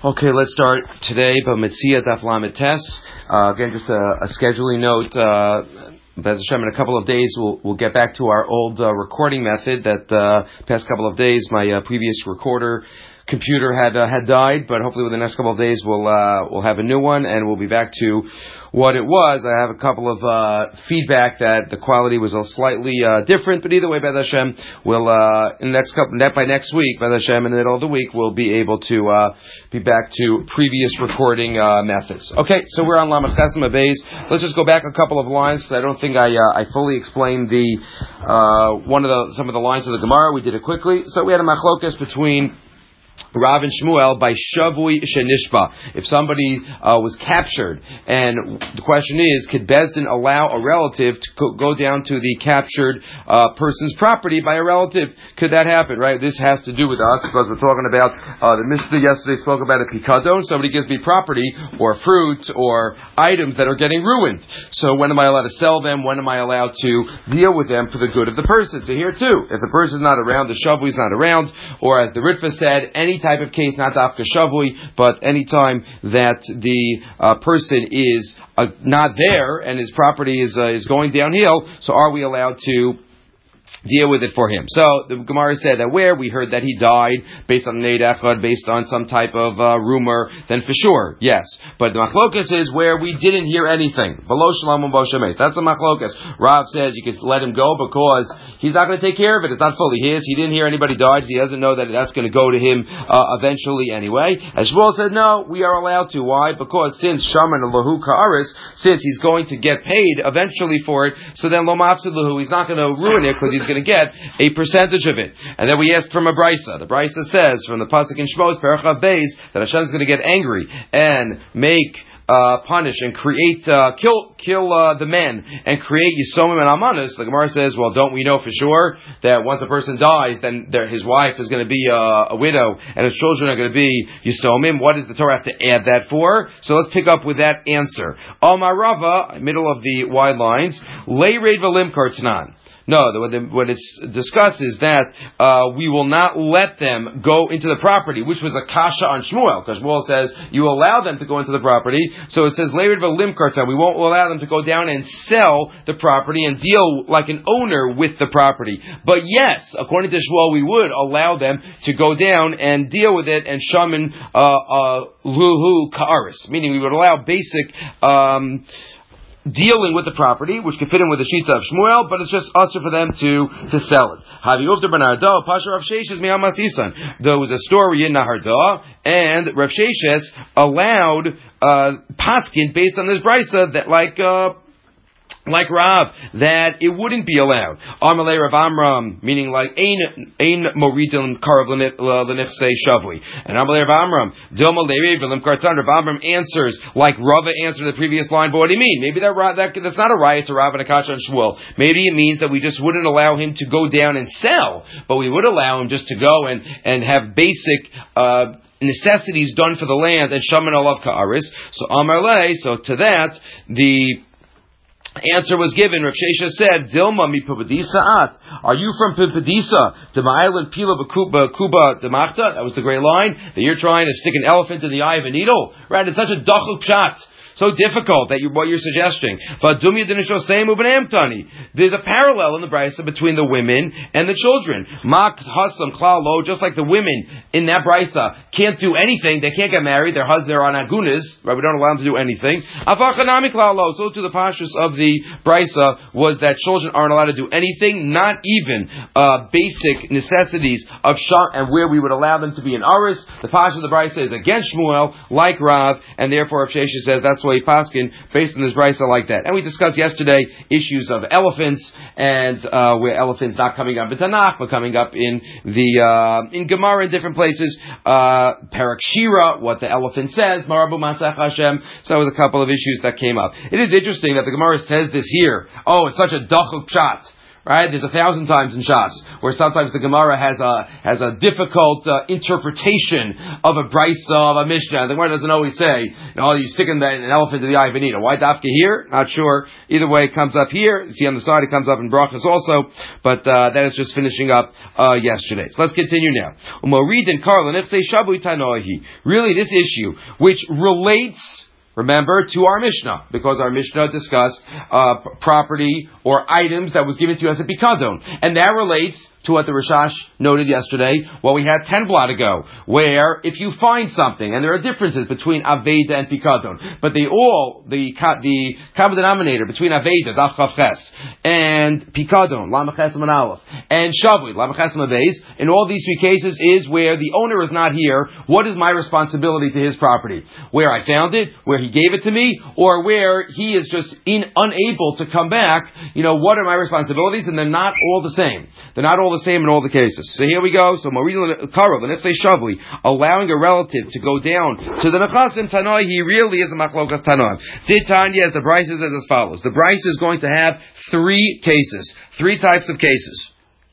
Okay, let's start today. B'Metzia Daf Lamed Tes. Again, just a scheduling note. Bez Hashem, in a couple of days, we'll get back to our old recording method. That past couple of days, my previous recorder computer had died, but hopefully within the next couple of days we'll have a new one and we'll be back to what it was. I have a couple of feedback that the quality was slightly different, but either way, Bez Hashem, we'll in the next by next week, Bez Hashem, in the middle of the week, we'll be able to be back to previous recording methods. Okay, so we're on Lamed Chesem Beis. Let's just go back a couple of lines because I don't think I fully explained some of the lines of the Gemara. We did it quickly. So we had a machlokas between Rav and Shmuel by Shavui Shenishba. If somebody was captured, and the question is, could Bezdin allow a relative to go down to the captured person's property by a relative? Could that happen, right? This has to do with us because we're talking about the Mishnah yesterday spoke about a pikadon. Somebody gives me property or fruit or items that are getting ruined. So when am I allowed to sell them? When am I allowed to deal with them for the good of the person? So here too, if the person's not around, the Shavui is not around, or as the Ritva said, any type of case, not Dafka Shavui, but any time that the person is not there and his property is going downhill, so are we allowed to deal with it for him? So the Gemara said that where we heard that he died based on Neid Echad, based on some type of rumor, then for sure, yes. But the machlokas is where we didn't hear anything. Below Shalom and Boshemet. That's the machlokas. Rav says you can let him go because he's not going to take care of it. It's not fully his. He didn't hear anybody died. He doesn't know that that's going to go to him eventually anyway. And Shmuel said no, we are allowed to. Why? Because since Shaman Lahu Ka'aris, since he's going to get paid eventually for it, so then Lo Mafsid Lahu, he's not going to ruin it because he's going to get a percentage of it. And then we asked from a Brisa. The Brisa says from the pasuk in Shmos Parachav Beis that Hashem is going to get angry and make punish and create kill the men and create Yisomim and Almanos. The Gemara says, well, don't we know for sure that once a person dies, then his wife is going to be a widow and his children are going to be Yisomim? What does the Torah have to add that for? So let's pick up with that answer. Amar Rava, middle of the wide lines, Lei Reid V'Lim Kartznan. No, what it's discussed is that we will not let them go into the property, which was a kasha on Shmuel, because Shmuel says you allow them to go into the property. So it says Leirid v'lim kartan. We won't allow them to go down and sell the property and deal like an owner with the property. But yes, according to Shmuel, we would allow them to go down and deal with it and shaman luhu ka'aris, meaning we would allow basic dealing with the property, which could fit in with the shita of Shmuel, but it's just usher for them to sell it. There was a story in Nahardah, and Rav Sheshes allowed paskin based on this brisa that like Rav, that it wouldn't be allowed. Amalei Rav Amram, meaning like ein moridin karav l'nechsei shavui. And Amalei Rav Amram, Dilma Leiri v'lim kartan. Rav Amram answers like Rava answered the previous line. But what do you mean? Maybe that's not a riot to Rav and Akash and Shmuel. Maybe it means that we just wouldn't allow him to go down and sell, but we would allow him just to go and have basic necessities done for the land and shaman alav ka'aris. So Amalei, so to that the answer was given. Rav Shesha said, Dilma mi Pupadisa at. Are you from Pupadisa? The Ma'ilin Pila Kuba Demachta? That was the great line. That you're trying to stick an elephant in the eye of a needle? Right? It's such a dachuk pshat. So difficult that what you're suggesting. But there's a parallel in the brisa between the women and the children. Mak hasam klalo, just like the women in that brisa can't do anything. They can't get married. They're on agunas. Right? We don't allow them to do anything. Afachanami klalo. So to the pashtus of the brisa was that children aren't allowed to do anything, not even basic necessities of shah, and where we would allow them to be in aris. The pashtus of the brisa is against Shmuel, like Rav, and therefore Rav Shesha says that's why paskin based on this brisa like that. And we discussed yesterday issues of elephants and where elephants not coming up in Tanakh but coming up in the in Gemara in different places. Parak Shira, what the elephant says, Marabu Masach Hashem. So that was a couple of issues that came up. It is interesting that the Gemara says this here. Oh, it's such a dachuk pshat. Right? There's 1,000 times in Shas where sometimes the Gemara has a difficult interpretation of a brisa of a Mishnah. The Gemara doesn't always say, you sticking an elephant to the eye of a needle. Why dafka here? Not sure. Either way, it comes up here. You see on the side, it comes up in brachas also. But that is just finishing up yesterday. So let's continue now. Really, this issue, which relates, remember, to our Mishnah, because our Mishnah discussed property or items that was given to us at Pikadon. And that relates to what the Rishash noted yesterday, we had 10 blot ago, where if you find something, and there are differences between Aveda and Pikadon, but they all, the common denominator between Aveda, Daf Chav Ches, and Pikadon, Lam Ches Aleph, and Shavui, Lam Ches Beis, in all these three cases is where the owner is not here, what is my responsibility to his property? Where I found it, where he gave it to me, or where he is just unable to come back, what are my responsibilities? And they're not all the same. They're not all the same in all the cases. So here we go. So Karo, let's say Shavui, allowing a relative to go down to the Nechasim Tanoi, he really is a Machlokas Tanoim. Did Tanya, the Bryce is as follows. The Bryce is going to have three cases, three types of cases,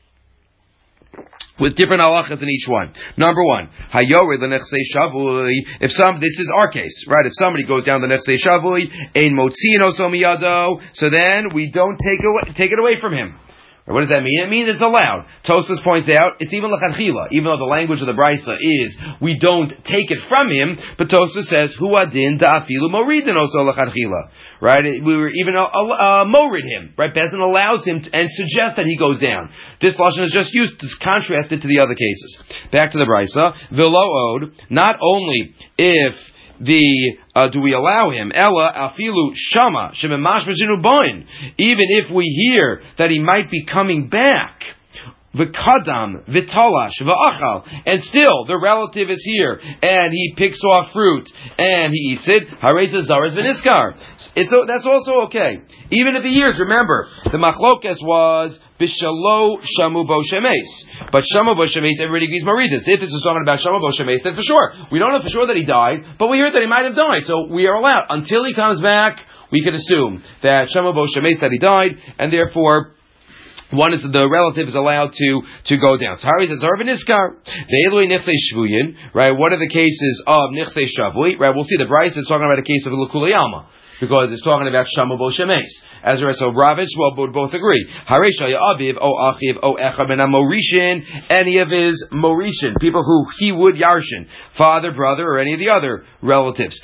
with different halachas in each one. Number one, Hayored l'nechsei Shavui. This is our case, right? If somebody goes down the nechsei Shavui, ein motzin oso miyado, so then we don't take it away from him. What does that mean? It means it's allowed. Tosfos points out, it's even l'chadchila, even though the language of the Brisa is, we don't take it from him, but Tosfos says, hu adin da'afilu moridin oso l'chadchila. Right? We were even morid him. Right? Bezin allows him and suggests that he goes down. This lashon is just used to contrast it to the other cases. Back to the Brisa. V'lo od, not only if do we allow him? Ella afilu shama shememash b'zinu boin. Even if we hear that he might be coming back, v'kadam v'talash v'achal, and still the relative is here and he picks off fruit and he eats it. Hareza zaras v'niskar. That's also okay. Even if he hears, remember the machlokes was b'shalo shamu bo shemes, but shamu bo shemes everybody agrees maridas. If this is talking about shamu bo shemes, then for sure we don't know for sure that he died, but we heard that he might have died, so we are allowed until he comes back. We can assume that shamu bo shemes that he died, and therefore the relative is allowed to go down. So Hari says, right? What are the cases of Nichsei Shavui? Right? We'll see the Bryce is talking about a case of L'kulei Alma, because it's talking about Shamu Bo Shemes. As the rest of Rav and Shmuel would both agree. Harei Aviv, O Achiv, O Echa Ben Morishin, any of his Morishin, people who he would Yarshin, father, brother, or any of the other relatives.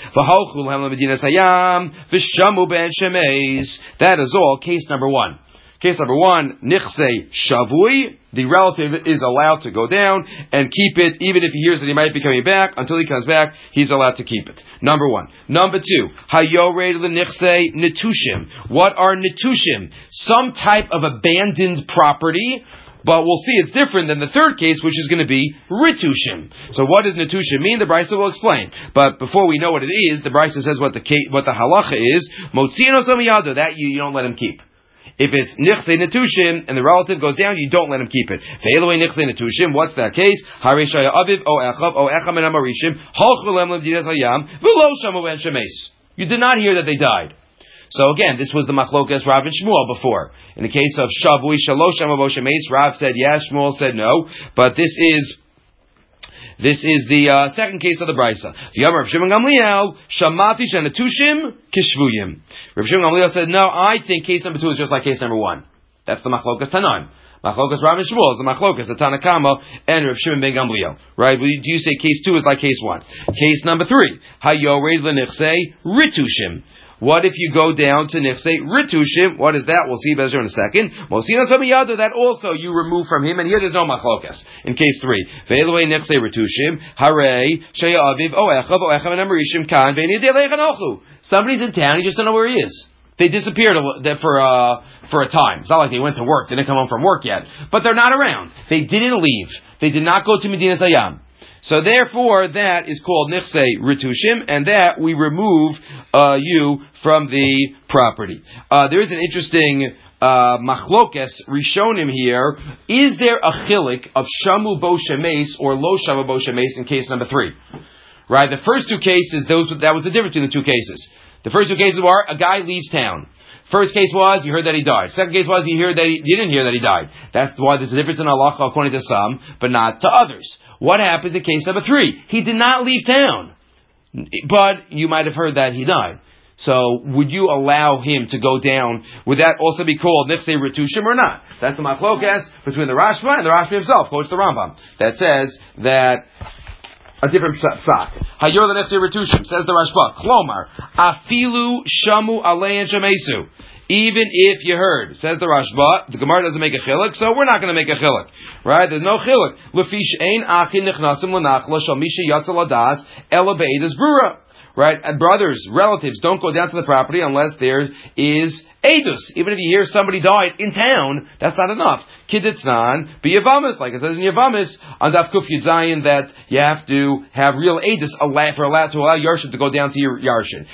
That is all case number one. Case number one, Nichsei Shavui, the relative is allowed to go down and keep it, even if he hears that he might be coming back. Until he comes back, he's allowed to keep it. Number one. Number two, Hayored l'Nichsei Netushim. What are Netushim? Some type of abandoned property, but we'll see it's different than the third case, which is going to be Ritushim. So what does Netushim mean? The Brisa will explain. But before we know what it is, the Brisa says what the halacha is. Motzino Samiyado, that you don't let him keep. If it's nichsei netushim and the relative goes down, you don't let him keep it. Ve'eloi nichsei netushim, what's that case? Harei shaya aviv o echav o echem and amarishim halchu lem l'mdinas hayam v'lo shamu en shemes. You did not hear that they died. So again, this was the machlokas Rav and Shmuel before. In the case of shavui shalosh shamu bo shemes, Rav said yes, Shmuel said no. But this is the second case of the Brisa. The Yom Rav Shimon Gamliel, Shamati Shenetushim Kishvuyim. Rav Shimon Gamliel said, no, I think case number two is just like case number one. That's the Machlokas Tanaim. Machlokas Rav and Shmuel is the Machlokas, the Tanakama, and Rav Shimon ben Gamliel. Right? Do you say case two is like case one? Case number three, Hayored l'Nichsei Ritushim. What if you go down to Nichsei Ritushim? What is that? We'll see better in a second. Mosina Samiyado, that also you remove from him, and here there's no machlokas. In case three. Ve'eloi Nichsei Ritushim, Harei, Shaya Aviv, Oechav, Oechem, and Amarishim, Kan, Ve'ni De'lechan. Somebody's in town, he just don't know where he is. They disappeared for a time. It's not like they went to work, they didn't come home from work yet. But they're not around. They didn't leave. They did not go to Medinas Hayam. So therefore, that is called Nichsei Ritushim, and that we remove you from the property. There is an interesting machlokes rishonim here. Is there a chilik of shamu bo shemes or lo shamu bo shemes in case number three? Right, the first two cases, that was the difference in the two cases. The first two cases were a guy leaves town. First case was you heard that he died. Second case was you didn't hear that he died. That's why there's a difference in halacha according to some, but not to others. What happens in case number 3? He did not leave town, but you might have heard that he died. So, would you allow him to go down? Would that also be called Nifsei Ritushim or not? That's a machlokas between the Rashba and the Rashba himself, quotes the Rambam, that says that a different psak. Hayor the Nifsei Ritushim, says the Rashba, Klomar, Afilu Shamu Alein Shamesu. Even if you heard, says the Rashba, the Gemara doesn't make a chiluk, so we're not going to make a chiluk. Right? There's no chiluk. Lefish ein achin nechnasim l'nachla shal misha yatzal adas ela be'edas brura. Right? And brothers, relatives, don't go down to the property unless there is edus. Even if you hear somebody died in town, that's not enough. Kidditznan, be Yavamis, like it says in Yavamis, on Daf Kuf Yud Zayin, that you have to have real edus to allow Yarshin to go down to your Yarshin.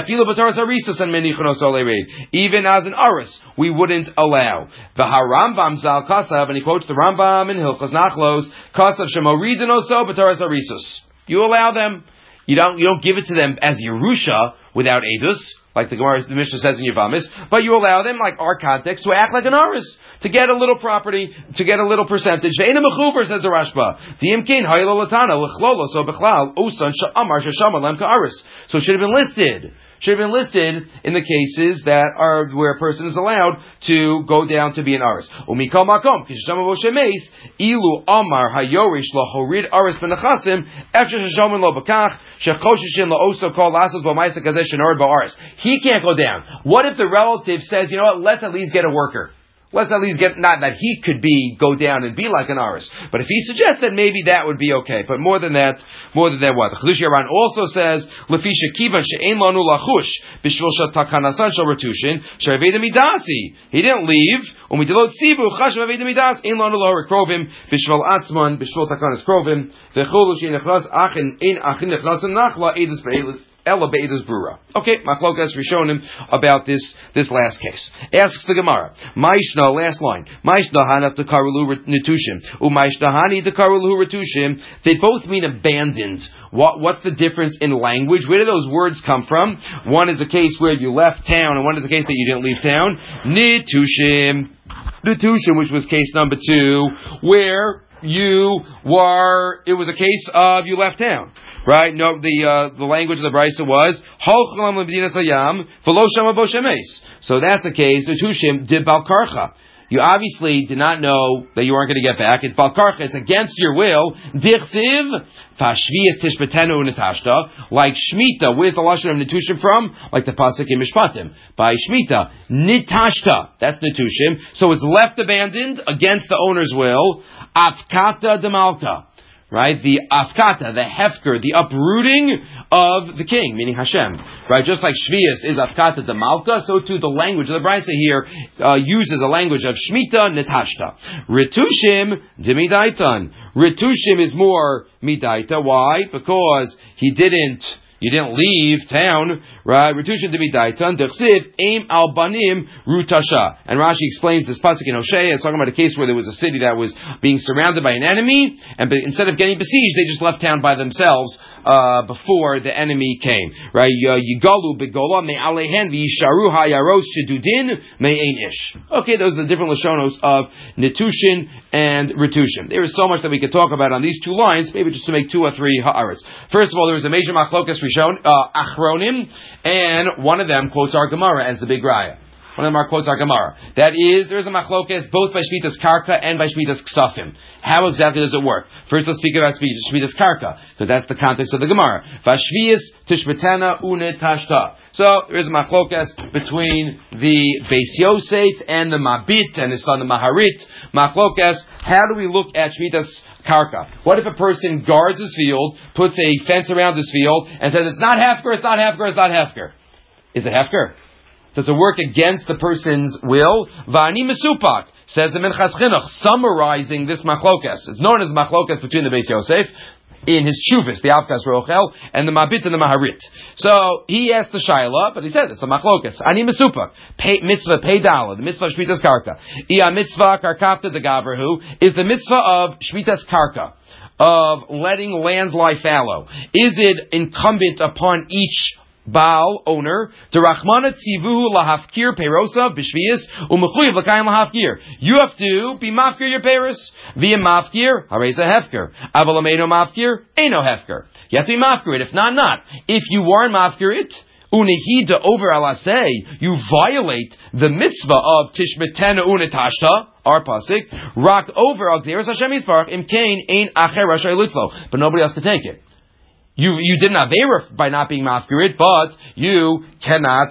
Even as an Aris, we wouldn't allow. The Harambam Zal Kasav, and he quotes the Rambam in Hilchos Nachlos, Kasav Shemoridin Oso B'Toras Arisus. You allow them. You don't give it to them as Yerusha without edus, like the Gemara, the Mishnah says in Yavamis, but you allow them, like our context, to act like an aris, to get a little property, to get a little percentage. Ve'ena mechuber, says the Rashba. Di'imkein haylo latana l'chlolo so b'chlal usan sha'amar sheshama lem ka'aris. So it should have been listed. Should have been listed in the cases that are where a person is allowed to go down to be an aris. Umikol makom kishama v'shemeis ilu amar hayorish lahorid aris v'nechasim after sheshamin lo b'kach shechoshishin laoso kol lasos b'maisa kazesh shenor ba'aris. He can't go down. What if the relative says, you know what, let's at least get a worker. Let's at least get, not that he could go down and be like an aris, but if he suggests that maybe that would be okay. But more than that what? The Chedush Yaran also says, Lefisha kivan she'ein lanu lachush, b'shvil she'takanasan shel retushin, she'aveda midasi. He didn't leave, umidilot sibu, chash aveda midas, ein lanu lahor krovim, b'shvil atzman, b'shvil takanas krovim, v'chulu she'en nechnas, achin nechnasim nachla, edus be'elis, Ella Be'edas Brura. Okay, Machlokas Rishonim about this last case. Asks the Gemara, Maishna, last line, Maishna Hanaf the Karulu Netushim, Umaishna Hani the Karulu Retushim, they both mean abandoned. What's the difference in language? Where do those words come from? One is a case where you left town, and one is a case that you didn't leave town. Netushim, which was case number 2, where it was a case of you left town. Right? No, the language of the Brisa was so that's the case. The Tushim did Balkarcha. You obviously did not know that you weren't going to get back. It's Balkarcha. It's against your will. Dichsiv Fashvias Tishbetenu Natashta, like Shemitah, with the lashon of Netushim from, like the pasuk in Mishpatim. By Shemitah, Nitashta. That's Netushim. So it's left abandoned against the owner's will. Afkata Demalka. Right? The afkata, the hefker, the uprooting of the king, meaning Hashem. Right? Just like Shvius is afkata de malka, so too the language of the Brisa here uses a language of Shemitah, Netashta. Ritushim, de midaitan. Ritushim is more midaita. Why? Because you didn't leave town, right? Retushin to be daitan, dechsiv, aim al banim, rutasha. And Rashi explains this pasuk in Hosea. It's talking about a case where there was a city that was being surrounded by an enemy, and instead of getting besieged, they just left town by themselves, before the enemy came. Right? Yigalu begola me alehen v'yisharu hayaros shedudin me'ein ish. Okay, those are the different lashonos of Netushin and Retushin. There is so much that we could talk about on these 2 lines, maybe just to make 2 or 3 ha'aretz. First of all, there is a major machlokas achronim, and one of them quotes our Gemara as the big raya. One of them quotes our Gemara. That is, there is a machlokas both by Shmitas Karka and by Shmitas Ksafim. How exactly does it work? First, let's speak about Shmitas Karka, because that's the context of the Gemara. Vashvias Tishbetana Une Tashta. So, there is a machlokas between the Beis Yosef and the Mabit and his son the Maharit. Machlokas, how do we look at Shmitas Karka? What if a person guards his field, puts a fence around his field, and says, it's not Hefker, it's not Hefker, it's not Hefker? Is it Hefker? Does it work against the person's will? Va'ani mesupak, says the Minchas Chinuch, summarizing this machlokas. It's known as machlokas between the Beis Yosef in his Shuvas, the Avkas Rochel, and the Mabit and the Maharit. So, he asked the Shaila, but he says it's a machlokas. Ani mesupak, mitzvah peidala, the mitzvah of Shmitas Karka. Ia mitzvah karkapta de gavrahu, is the mitzvah of Shmitas Karka, of letting lands lie fallow. Is it incumbent upon each Baal, owner, derachmana tzivuhu lahafkir perosa b'shvius u'mechuyev l'kayim lahafkir. You have to be mafkir your peros. Via mafkir, hareza hefker. Aval ameino mafkir, eino hefker. You have to be mafkir it. If not. If you weren't mafkir it, unehida over alasei, you violate the mitzvah of tishmetena unetashta, our pasuk, rock over al gzeras Hashem yisbarach imkain ein acher rashay litzlo, but nobody else can take it. You did not avera by not being mafkirit, but you cannot,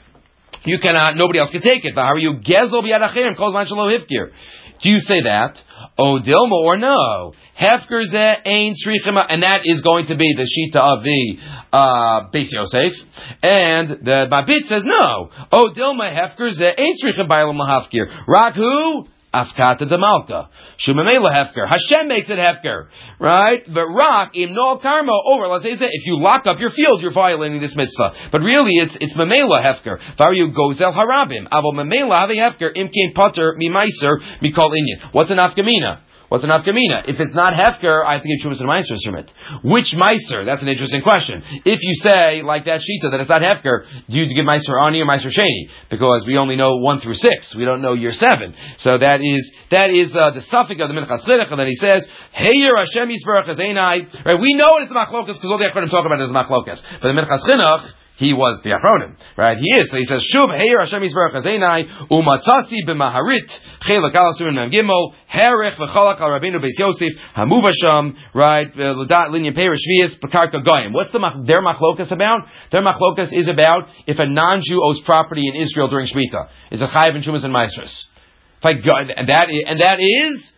nobody else can take it. How are you gezel b'yad acherim kol zman shelo hifkir? Do you say that? O dilma or no? Hefker zeh ein tzrichim, and that is going to be the shita of the Beis Yosef, and the Mabit says no. O dilma hefker zeh ein tzrichim b'aylam lahafkir. Rak who? Afkata de Malka. Shumamela hefker. Hashem makes it hefker. Right? But Rak, im no karma, over, let's say, if you lock up your field, you're violating this mitzvah. But really, it's mamela hefker. Var you gozel harabim. Avo mamela have hefker, imkein potter, mi meiser, mikol inyan. What's an afkamina? What's an afkamina? If it's not hefker, I have to give shumas and meisers from it. Which meiser? That's an interesting question. If you say, like that shita, that it's not hefker, do you give meiser ani or meiser sheni? Because we only know 1 through 6. We don't know year 7. So that is the suffix of the Minchas Chinuch, and then he says, Heyer Hashem Yisbarach Azeinai. Right? We know it's machlokas because all the Achronim talk about it as machlokas. But the Minchas Chinuch, he was the Achronim, right? He is. So he says, Shuv Heyer Hashem Yisbarach Azeinai Umatzasi b'Maharit Chelak Al Asurim Mem Gimel Herech v'Chalak Al Rabbeinu Beis Yosef Hamuvasham, right? L'dat Linyan Pei Rishvius B'Karka Goyim. What's their machlokas about? Their machlokas is about if a non-Jew owes property in Israel during Shemitah, is a chayiv in Shumas and Maasros. And that is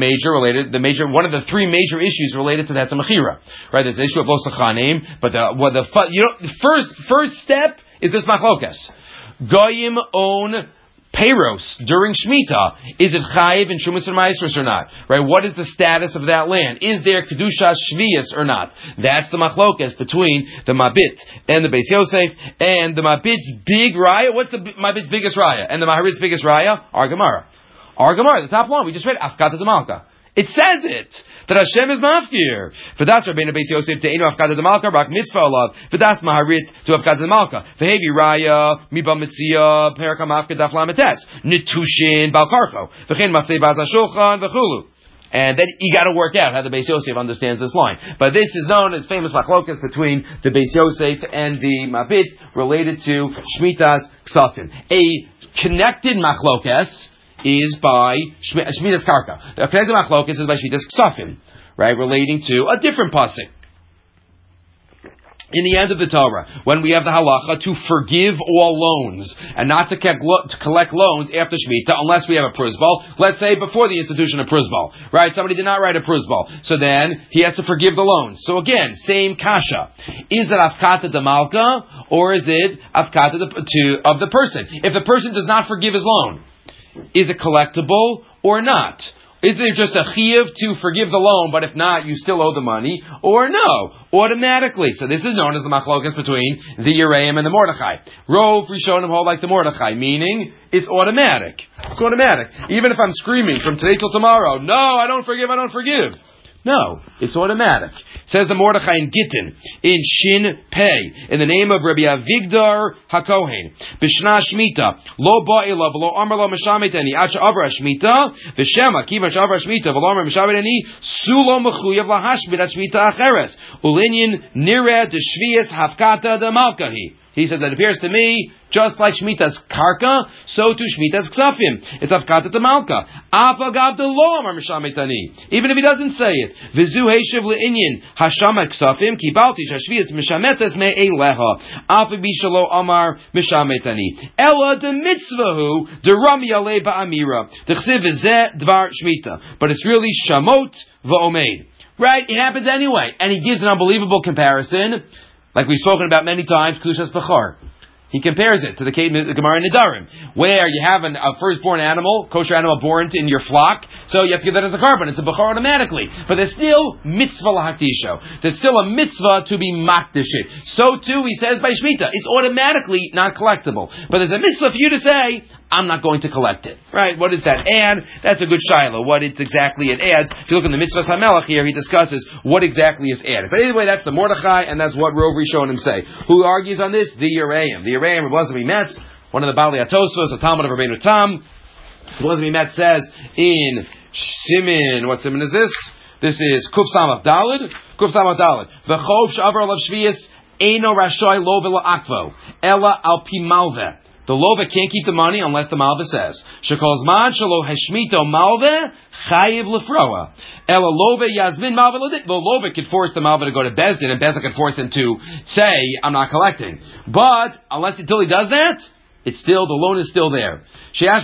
one of the 3 major issues related to that, the Mechira. Right, there's the issue of Losachanim, but the first step is this machlokas. Goyim own Peiros during Shemitah. Is it chayiv in Shumas and Maasros or not? Right, what is the status of that land? Is there Kedushas Shvius or not? That's the machlokas between the Mabit and the Beis Yosef, and the Mabit's big raya. What's the Mabit's biggest raya? And the Maharit's biggest raya? Our Gemara, the top one. We just read Afkata de Malka. It says it. That Hashem is mafkir. V'das Rabbeinu Beis Yosef te'enu Afkata de Malka, rak mitzvah olav. V'das Maharit to Afkata de Malka. V'hevi raya, miba mitzia, perka mafka daf lametes. Nitushin bal karcho. V'chein mafsei baz hashulchan v'chulu. And then you got to work out how the Beis Yosef understands this line. But this is known as famous machlokas between the Beis Yosef and the Mabit related to Shmitas Ksafim. A connected machlokas is by Shmitas Karka. The connected machlokas is by Shmitas Ksafim, right, relating to a different pasuk. In the end of the Torah, when we have the halacha to forgive all loans and not to collect loans after Shemitah unless we have a pruzbal, let's say before the institution of pruzbal, right? Somebody did not write a pruzbal, so then he has to forgive the loans. So again, same kasha. Is it afkata de malka or is it afkata of the person? If the person does not forgive his loan, is it collectible or not? Is there just a chiyuv to forgive the loan, but if not, you still owe the money? Or no, automatically. So this is known as the machlokas between the Yereim and the Mordechai. Rov Rishonim hold like the Mordechai, meaning it's automatic. It's automatic. Even if I'm screaming from today till tomorrow, no, I don't forgive. No, it's automatic. It says the Mordechai in Gittin, in Shin Pei, in the name of Rabbi Avigdor HaKohen, B'shna Shmita, Lo Ba'ila, V'lo Amar Lo Meshametani, Acha Avra Shmita, V'shema, Kiva Shavra Shmita, V'lo Amar Meshametani, Sulo Mechuyev Lahashmit At Shmita Acheres, Ulinyin Nireh De Shvias Hafkata De Malkahi. He said that appears to me, just like Shmita's Karka, so to Shmita's Ksafim. It's Afkata to Malka. Afagav de lo amar mishametani. Even if he doesn't say it. Vizu heishiv le'inyin. Hashama Ksafim, kibalti shashvias mishametas me'eleha. Afabi shalo amar mishametani. Ella de mitzvahu, de rami alei ba'amira. De chsiv vizeh dvar Shmita. But it's really Shamot va'omeid. Right? It happens anyway. And he gives an unbelievable comparison, like we've spoken about many times, Kushas Bechar. He compares it to the Gemara in Nedarim, where you have a firstborn animal, kosher animal born in your flock, so you have to give that as a carbon. It's a Bechar automatically. But there's still mitzvah lahaktisho. There's still a mitzvah to be makdishit. So too, he says by Shemitah, it's automatically not collectible. But there's a mitzvah for you to say, I'm not going to collect it. Right? What does that add? That's a good shiloh. What exactly it adds. If you look in the Mitzvah HaMelech here, he discusses what exactly is added. But anyway, that's the Mordechai, and that's what Rov Rishonim say. Who argues on this? The Yereim. The Yereim, Rebbe Metz, one of the Bali Atosvos, a Talmud of Rabbeinu Tam. Rebbe Metz says in Simin, what Simin is this? This is Kuf Samach Dalid. Kuf Samach Dalid. V'chov sh'avar alav shviyas eino rashoy lo v'la akvo ela al pi malveh. The Lova can't keep the money unless the Malva says. Shekol zman shelo heshmito Malva chayiv lefroa. Ela Lova yazmin Malva l'dik. The Lova could force the Malva to go to Bezdin, and Bezdin could force him to say, I'm not collecting. But, until he does that, it's still, the loan is still there. Bezdin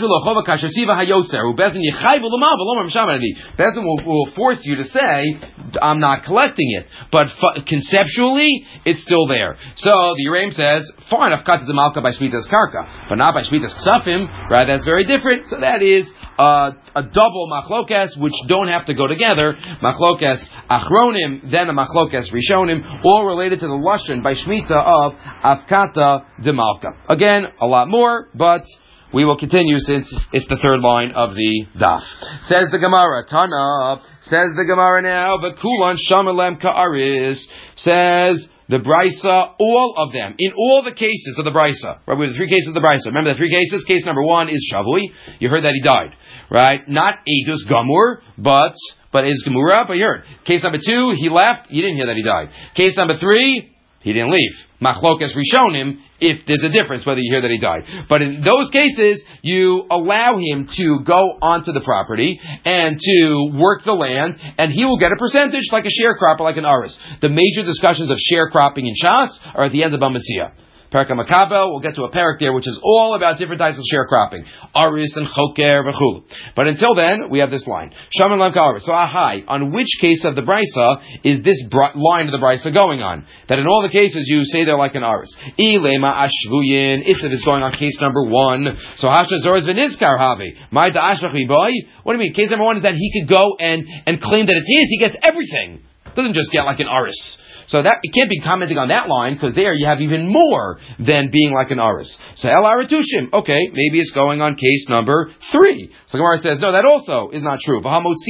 will force you to say, I'm not collecting it. But conceptually, it's still there. So the Yereim says, fine, I've cut the Malka by Shmitas Karka, but not by Shmitas Ksafim, right? That's very different. So that is a double Machlokes, which don't have to go together. Machlokes Achronim, then a Machlokes Rishonim, all related to the Lashon by Shmita of Afkata de Malka. Again, a lot more, but we will continue since it's the third line of the daf. Says the Gemara, Tana, says the Gemara now, V'kulan shamalem ka'aris, says the Brisa, all of them, in all the cases of the Brisa, right, we have the three cases of the Brisa. Remember the three cases? Case number one is Shavui. You heard that he died, right? Not Edus Gamur, but is Gemura, but you heard. Case number two, he left, you didn't hear that he died. Case number three, he didn't leave. Machlokes Rishonim, if there's a difference whether you hear that he died. But in those cases, you allow him to go onto the property and to work the land, and he will get a percentage like a sharecropper, like an aris. The major discussions of sharecropping in Shas are at the end of Bamitzia. Parak HaMakabel, we'll get to a parak there, which is all about different types of sharecropping. Aris and choker v'chul. But until then, we have this line. Shaman lam ka'aris. So, on which case of the Brisa is this line of the Brisa going on? That in all the cases you say they're like an aris. Ilema ashvuyin. If it's going on case number one. So, hasha zoras v'nizkar havi. My da'ashvach boy. What do you mean? Case number one is that he could go and claim that it's his. He gets everything. Doesn't just get like an aris. So that it can't be commenting on that line, because there you have even more than being like an aris. So El Aratushim, okay, maybe it's going on case number 3. So Gemara says, no, that also is not true.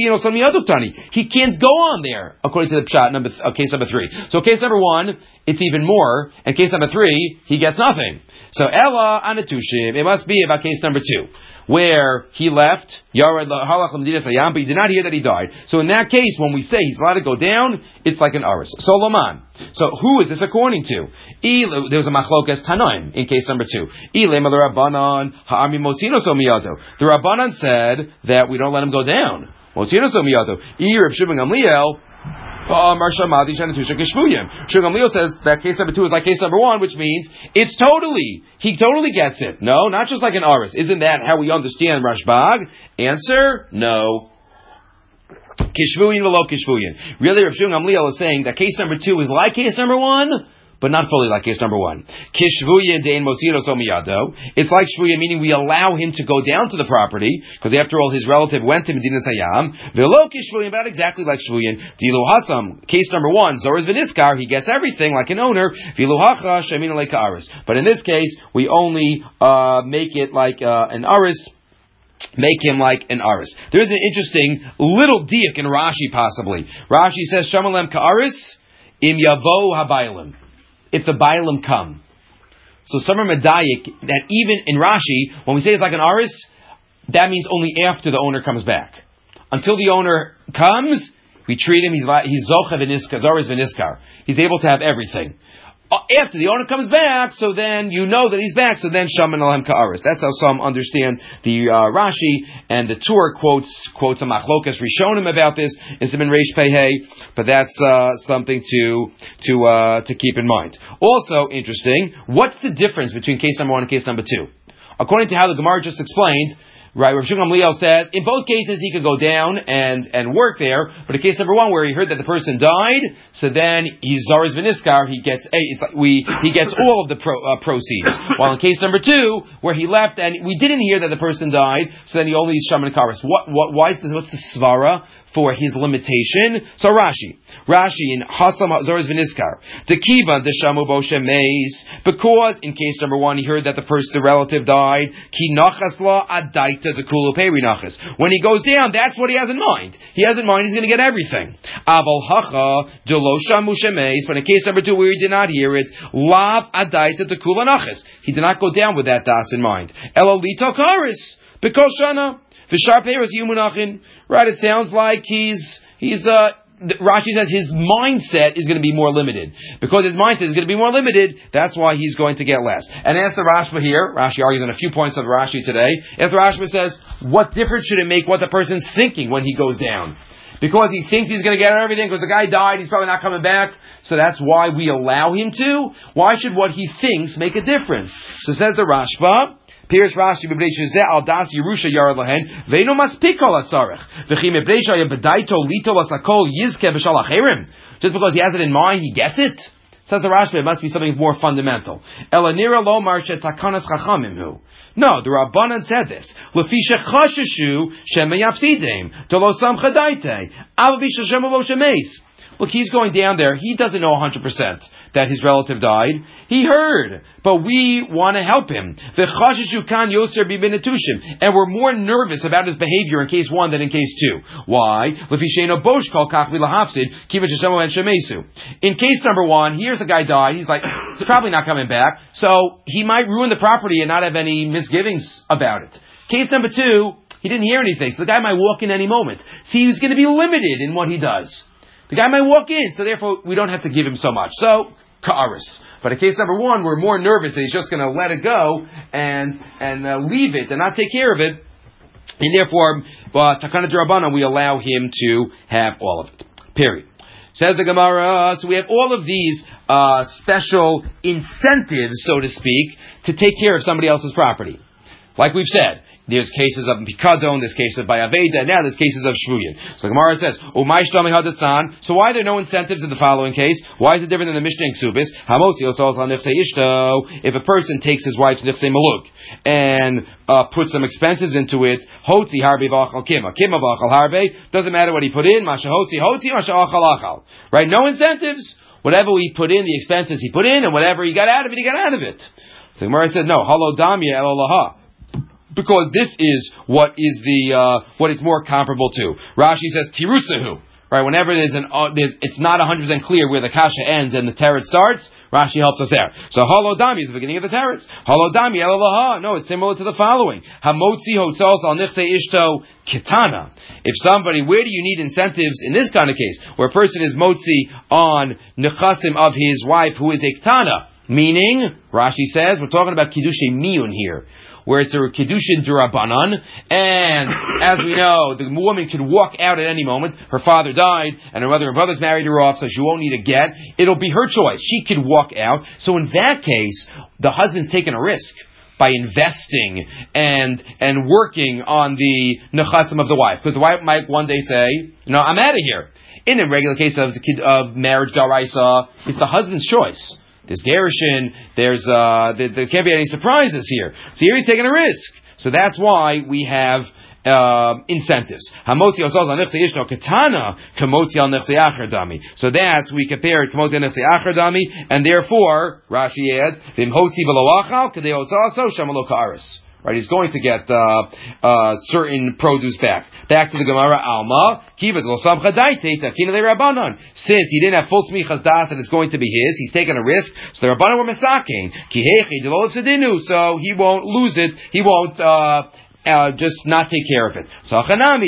He can't go on there, according to the pshat case number 3. So case number 1, it's even more, and case number 3, he gets nothing. So Ella Anatushim, it must be about case number 2. Where he left, but he did not hear that he died. So in that case, when we say he's allowed to go down, it's like an aris. So Laman. So who is this according to? There was a machlokas tanaim in case number 2. The Rabbanan said that we don't let him go down. Shulchan Gamliel says that case number 2 is like case number 1, which means he totally gets it. No, not just like an aris. Isn't that how we understand Rashbag? Answer, no. Kishvuyin v'lo kishvuyin. Really, Rav Shulchan Gamliel is saying that case number 2 is like case number 1, but not fully like case number 1. Kishvuyin dein mosiro so miyado. It's like shvuyin, meaning we allow him to go down to the property, because after all, his relative went to Medina Sayyam. V'lo kishvuyin, but not exactly like shvuyin. Dilu hasam. Case number 1, Zoras v'niskar, he gets everything like an owner. V'lu hacha shemin alei ka'aris. But in this case, we only make it like an aris. Make him like an aris. There is an interesting little diak in Rashi, possibly. Rashi says, Shamalem ka'aris im yavo habaylim. If the Bailam come. So some are medayik that even in Rashi, when we say it's like an aris, that means only after the owner comes back. Until the owner comes, we treat him, he's zocha v'niskar, zoris v'niskar. He's able to have everything. After the owner comes back, so then you know that he's back, so then shaman alem ka'aris. That's how some understand the Rashi, and the Tur quotes a machlokas rishonim about this in Siman Reish Pei, but that's something to keep in mind. Also interesting, what's the difference between case number 1 and case number 2? According to how the Gemara just explained, Right, Rav Shimon Gamliel says, in both cases he could go down and work there, but in case number one where he heard that the person died, so then he's Zaris Viniskar, he gets all of the proceeds. While in case number two, where he left and we didn't hear that the person died, so then he only is Shaman Karis. What's the svara for his limitation? So Rashi in Hasam Zaris Viniskar, Tekiva the Shamu Boshe Meis, because in case number one he heard that the relative died, Ki Nachas La Adaita the Kulu Peri Nachas. When he goes down, that's what he has in mind. He has in mind he's going to get everything. Aval Hacha Delo Shamu Shemeis, but in case number two where he did not hear it, Lav Adaita the Kulu Nachas. He did not go down with that das in mind. Elalito Karis because Shana Vishar Peres Yumunachin. Right, it sounds like he's Rashi says his mindset is going to be more limited. Because his mindset is going to be more limited, that's why he's going to get less. And as the Rashba here, Rashi argues on a few points of Rashi today, as the Rashba says, what difference should it make what the person's thinking when he goes down? Because he thinks he's going to get everything, because the guy died, he's probably not coming back, so that's why we allow him to. Why should what he thinks make a difference? So says the Rashba, Piers Rashi b'bnei shezeh al das Yerusha yarad lahen ve'ino maspik kol hatzarech v'chi mebnei shaya b'daito lito lasakol yizke b'shal acherim. Just because he has it in mind, he gets it. Says the Rashi, it must be something more fundamental. Elanira lo marshe takanas chachamim hu. No, the Rabbanan said this. Lefi shechasheshu shemeyapsidem to lo samcha daite avavi sheshemo shemeis. Look, he's going down there. He doesn't know 100% that his relative died. He heard, but we want to help him. And we're more nervous about his behavior in case one than in case two. Why? In case number one, here's the guy died. He's like, it's probably not coming back. So he might ruin the property and not have any misgivings about it. Case number two, he didn't hear anything. So the guy might walk in any moment. See, he's going to be limited in what he does. The guy might walk in, so therefore we don't have to give him so much. So, ka'aris. But in case number one, we're more nervous that he's just going to let it go and leave it and not take care of it. And therefore, takana d'Rabbanan, we allow him to have all of it. Period. Says the Gemara, so we have all of these special incentives, so to speak, to take care of somebody else's property. Like we've said. There's cases of Pikadon, there's cases of Bayaveda, and now there's cases of Shvuyin. So the Gemara says, so why are there no incentives in the following case? Why is it different than the Mishnah in Ksubis? If a person takes his wife's Nifsei Maluk and puts some expenses into it, Hotzi Harbe Vachal Kima Vachal Harbe, doesn't matter what he put in, Masha Hotzi, Masha Achal Achal. Right? No incentives. Whatever we put in, the expenses he put in, and whatever he got out of it, he got out of it. So the Gemara said, no, Halo Damya Elolaha. Because this is what it's more comparable to. Rashi says Tirutzahu. Right, whenever it's not 100% clear where the kasha ends and the teretz starts, Rashi helps us there. So halodami is the beginning of the teretz. Halodami elalaha. No, it's similar to the following. Hamotzi hotzos al nechse ishto kitana. If somebody, where do you need incentives in this kind of case, where a person is motzi on nechasim of his wife who is a kitana? Meaning, Rashi says, we're talking about kiddushay miyun here, where it's a Kiddushin D'Rabbanan, and as we know, the woman could walk out at any moment. Her father died, and her mother and brothers married her off, so she won't need a get. It'll be her choice. She could walk out. So in that case, the husband's taking a risk by investing and working on the nechasim of the wife. Because the wife might one day say, I'm out of here. In a regular case of marriage daraisa, it's the husband's choice. There's gerushin, there can't be any surprises here. So here he's taking a risk. So that's why we have incentives. So that's, we compare it kamotzi al nechse acher dami, and therefore, Rashi adds, right, he's going to get certain produce back. Back to the Gemara, Alma, since he didn't have full smichas das and it's going to be his, he's taking a risk, so the Rabbanan were mesakein, so he won't lose it, he won't just not take care of it. So Chanami,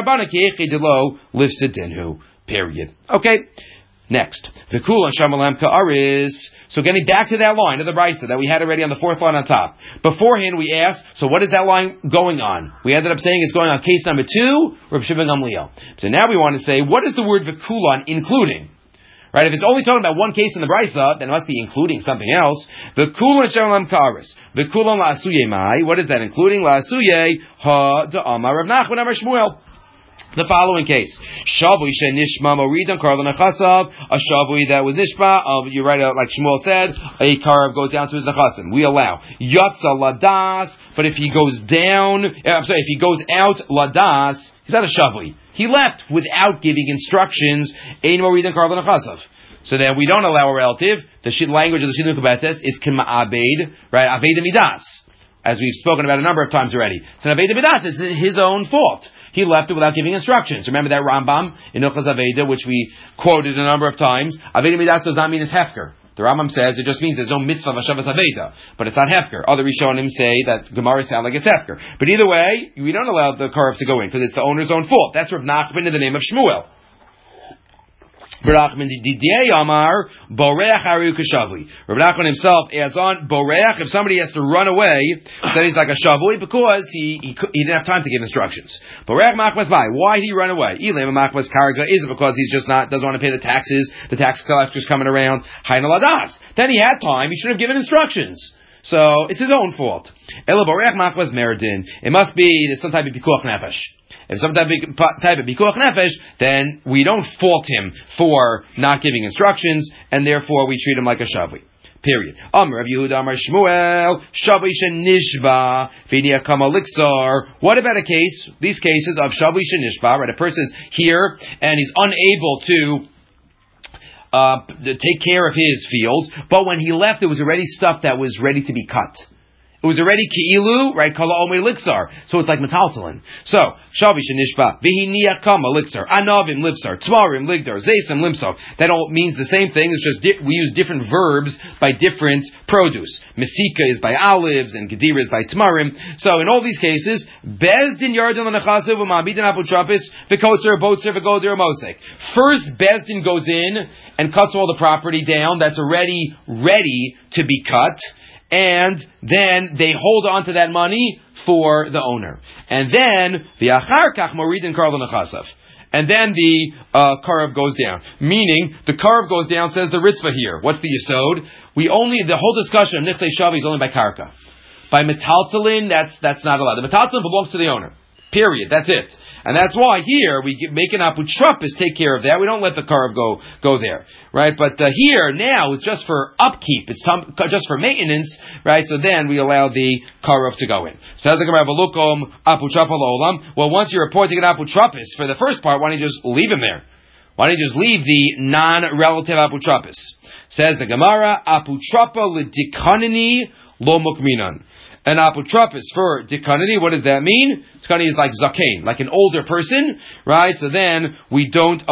period. Okay. Next, V'kul and Shamalam Ka'aris. So getting back to that line of the Brisa that we had already on the fourth line on top. Beforehand we asked, so what is that line going on? We ended up saying it's going on case number 2, Reb Shimon Gamliel. So now we want to say, what is the word V'kulan including? Right? If it's only talking about one case in the Brisa, then it must be including something else. The kulon shelam karis. The kulon la'asuye mai. What is that including? La'asuye ha da'amar Rav Nachman amar Shmuel. The following case. Shavui she nishma moridan karla nechasav. A shavui that was nishma, you write out like Shmuel said, a karav goes down to his nechasim. We allow. Yatsa ladas, but if he goes down, if he goes out ladas, he's not a shavui. He left without giving instructions. Ein moridan karla nechasav. So then we don't allow a relative. The language of the Shidduch Kabetzes is kema abed, right? Aved midas. As we've spoken about a number of times already. So aved midas is his own fault. He left it without giving instructions. Remember that Rambam in Hilchos Aveda, which we quoted a number of times. Aveda midas does not mean it's hefker. The Rambam says it just means there's no mitzvah of Hashavas Aveda, but it's not hefker. Other Rishonim say that Gemara sound like it's hefker. But either way, we don't allow the karev to go in because it's the owner's own fault. That's Rav Nachman in the name of Shmuel. Rav Nachman himself adds on, Boreach, if somebody has to run away, then he's like a shavui because he didn't have time to give instructions. Boreach machmas by. Why did he run away? Ilam machmas karga. Is it because he's just doesn't want to pay the taxes, the tax collector's coming around? Haina ladas. Then he had time, he should have given instructions. So, it's his own fault. Ela Boreach machmas meridin. It must be there's some type of pikuach nefesh. If some type of pikuach nefesh, then we don't fault him for not giving instructions, and therefore we treat him like a shavui. Period. Rav Yehuda Amar Shmuel, shavui shenishba v'niyah kama liksar. What about these cases of shavui shenishba, right? A person's here, and he's unable to take care of his fields, but when he left, there was already stuff that was ready to be cut. It was already ki'ilu, right? Kala omer liksar. So it's like metaltalin. So, shavi shenishba, v'hiniyah kama liksar, anavim liksar, tmarim ligdar, zaysim limsov. That all means the same thing. It's just we use different verbs by different produce. Mesika is by olives, and gedira is by tmarim. So in all these cases, bezdin yardin l'nechasav v'ma'abidin aputrapis v'kotzer botzer v'goder mosek. First, bezdin goes in and cuts all the property down that's already ready to be cut. And then they hold on to that money for the owner. And then the achar kach moridin karla nechasav. And then the karev goes down. Meaning, the karev goes down, says the ritzvah here. What's the yesod? The whole discussion of nichlei shavi is only by karka. By metaltalin, that's not allowed. The metaltalin belongs to the owner. Period. That's it. And that's why here we make an aputrapis take care of that. We don't let the karev go there, right? But here now it's just for upkeep. It's just for maintenance, right? So then we allow the karev to go in. Says the Gemara, "V'lukom aputrapa lo'olam." Well, once you're appointing an aputrapis for the first part, why don't you just leave him there? Why don't you just leave the non-relative aputrapis? Says the Gemara, "Aputrapa l'dikanini lo mukminan." An aputrapis for dikanani, what does that mean? Dikanani is like zakein, like an older person, right? So then we don't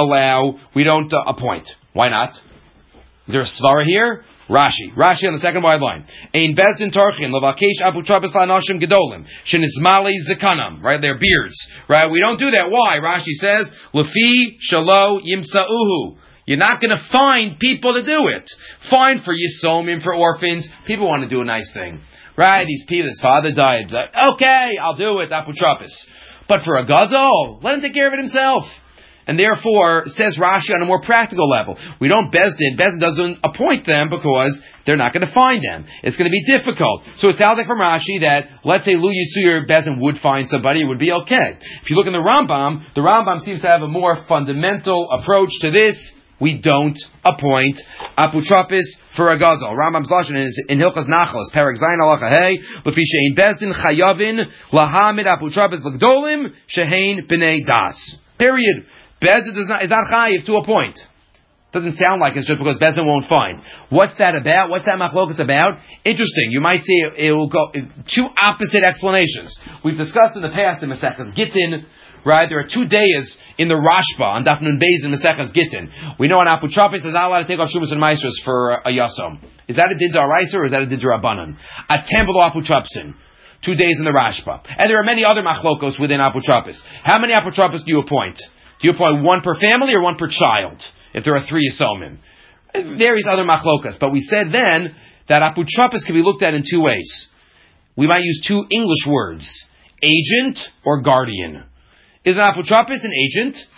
appoint. Why not? Is there a svara here? Rashi on the second wide line. Ein bezdin tarchin levakesh aputrapis la'anashim gedolim shenizmali zikanam. Right, their beards. Right, we don't do that. Why? Rashi says lefi shalo yimsauhu. You're not going to find people to do it. Find for yisomim, for orphans. People want to do a nice thing. Right, these people, his father died. Okay, I'll do it, aputrapis. But for a gadol, let him take care of it himself. And therefore, says Rashi on a more practical level, we don't bezdin. Bezdin doesn't appoint them because they're not going to find them. It's going to be difficult. So it sounds like from Rashi that, let's say Lu Yisur Bezdin would find somebody, it would be okay. If you look in the Rambam seems to have a more fundamental approach to this. We don't appoint aputrapis for a gadol. Rambam's lashon is in Hilchas Nachos, Perek Zayin Halacha Hey, L'fi she'ein bezdin chayavin lahamid aputrapis l'gdolim she'ein b'nei das. Period. Bezdin is not chayiv to appoint. Doesn't sound like it's just because Bezdin won't find. What's that about? What's that machlokas about? Interesting. You might say it will go two opposite explanations. We've discussed in the past in Maseches Gittin. Right, there are 2 days in the Rashba on Daf Nun Beis in Maseches Gittin. We know an aputrapis is not allowed to take off shumas and maasros for a yasom. Is that a din d'oraisa or is that a din d'rabanan? A temple aputrapsin. 2 days in the Rashba, and there are many other machlokos within aputrapis. How many aputrapis do you appoint? Do you appoint one per family or one per child? If there are 3 yasomim, various other machlokas. But we said then that aputrapis can be looked at in 2 ways. We might use 2 English words: agent or guardian. Is an aputrapis an agent?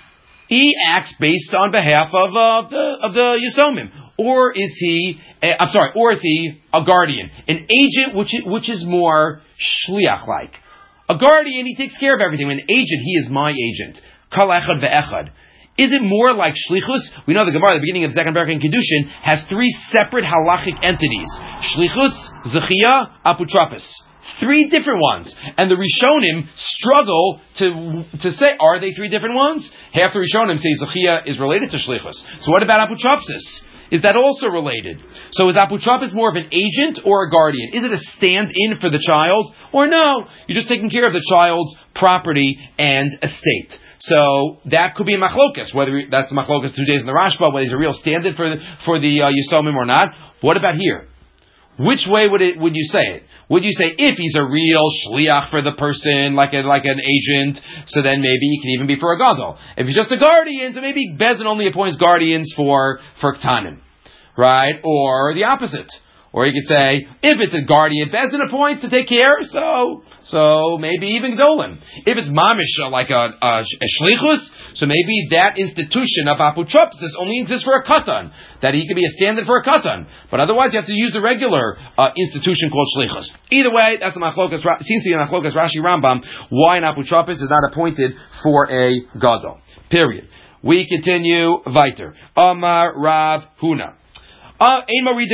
he acts based on behalf of the Yisomim, or is he? Or is he a guardian, an agent, which is more shliach like? A guardian, he takes care of everything. An agent, he is my agent. Kal echad ve'echad. Is it more like shlichus? We know the Gemara at the beginning of the second parak in Kiddushin has three separate halachic entities: shlichus, zechiyah, apotropos. Three different ones, and the Rishonim struggle to say, are they three different ones? Half the Rishonim say zechiyah is related to shlichus. So what about apotropos? Is that also related? So is apotropos more of an agent or a guardian? Is it a stand-in for the child? Or no, you're just taking care of the child's property and estate. So that could be a machlokas, whether that's the machlokas 2 days in the Rashba, whether he's a real stand-in for the Yisomim or not. What about here? Which way would you say it? Would you say if he's a real shliach for the person, like an agent, so then maybe he can even be for a gadol. If he's just a guardian, so maybe Bezin only appoints guardians for ktanim, right? Or the opposite. Or you could say, if it's a guardian, Bezin appoints to take care, so maybe even Gdolim. If it's mamish, like a shlichus, so maybe that institution of apotropos only exists for a katan, that he could be a stand-in for a katan. But otherwise, you have to use the regular institution called shlichus. Either way, that's a machlokas. Seems to be a machlokas Rashi Rambam. Why an apotropos is not appointed for a gadol? Period. We continue weiter. Amar Rav Huna. Right,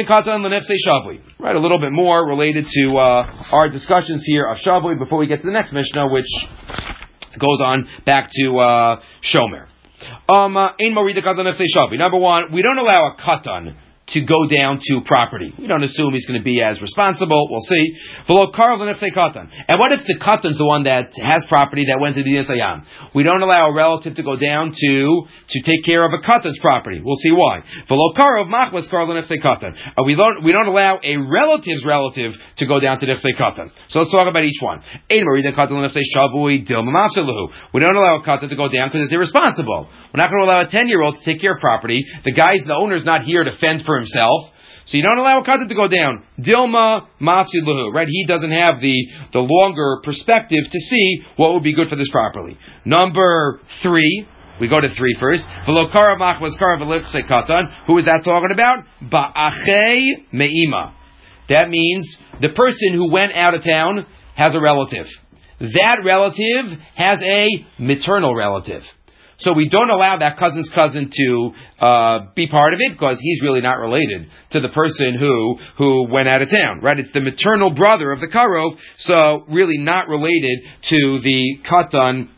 a little bit more related to our discussions here of Shavui before we get to the next Mishnah, which goes on back to Shomer. Number one, we don't allow a katan to go down to property. We don't assume he's going to be as responsible. We'll see. And what if the katan's the one that has property that went to the Yisayam? We don't allow a relative to go down to take care of a katan's property. We'll see why. We don't allow a relative's relative to go down to nefsei katan. So let's talk about each one. We don't allow a katan to go down because it's irresponsible. We're not going to allow a 10-year-old to take care of property. The owner's not here to fend for himself. So you don't allow a katan to go down. Dilma mafsid lahu, right? He doesn't have the longer perspective to see what would be good for this properly. Number 3, we go to 3 first. V'lo karav machmas karav v'lipsei katan. Who is that talking about? Ba'achei me'ima. That means the person who went out of town has a relative. That relative has a maternal relative. So we don't allow that cousin's cousin to be part of it because he's really not related to the person who went out of town, right? It's the maternal brother of the karov, so really not related to the katan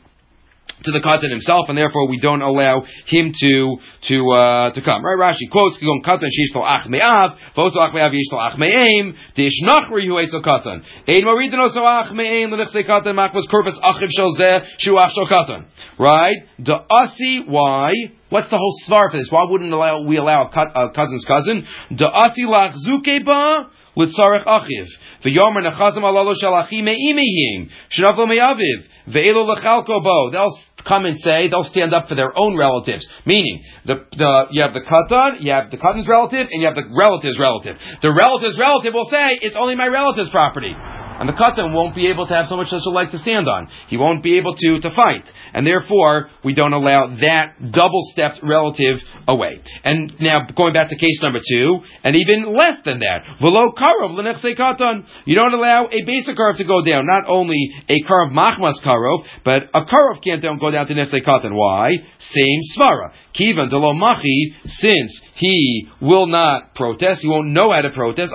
himself, and therefore we don't allow him to come. Right? Rashi quotes, "Katan sheishlo ach me'av, v'oso ach me'av yishlo ach me'aim, de'ishnachri hu eitzel katan. Ein maridin oso ach me'aim l'nechsei katan makvos kurvas achiv shel zeh shu ach shel katan." Right? The asi, why? What's the whole svar for this? Why wouldn't we allow a cousin's cousin? The asi lachzuke ba l'tzarech achiv. V'yomer nechazim alalo shel achi me'imehim shenavlo me'aviv ve'elo lechalko bo. They'll come and say, they'll stand up for their own relatives. Meaning, you have the katan, you have the katan's relative, and you have the relative's relative. The relative's relative will say, it's only my relative's property. And the katan won't be able to have so much such a leg to stand on. He won't be able to fight. And therefore, we don't allow that double-stepped relative away. And now, going back to case number 2, and even less than that, v'lo karov l'nechsei katan. You don't allow a basic karov to go down. Not only a karov machmas karov, but a karov can't go down to nefsei katan. Why? Same svara. Kivan delo machi, since he will not protest, he won't know how to protest,